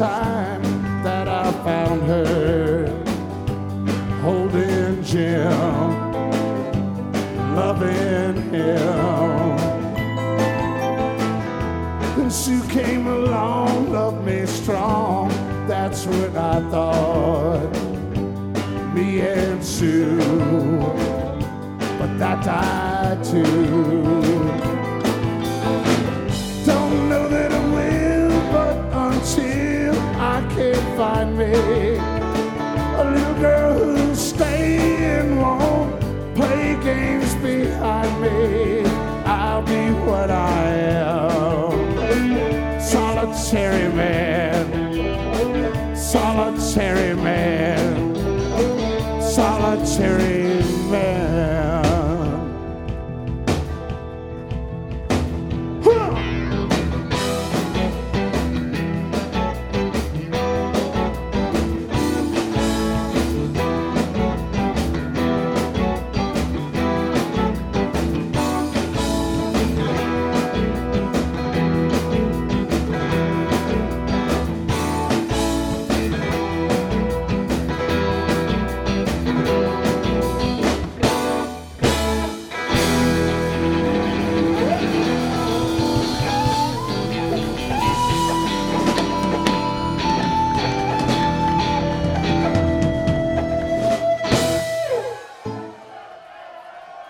time that I found her holding Jim, loving him. Then Sue came along, loved me strong. That's what I thought, me and Sue, but that died too. Don't know that I will, but until I can find me a little girl who'll stay and won't play games behind me, I'll be what I am. Solitary man, solitary man, solitary man.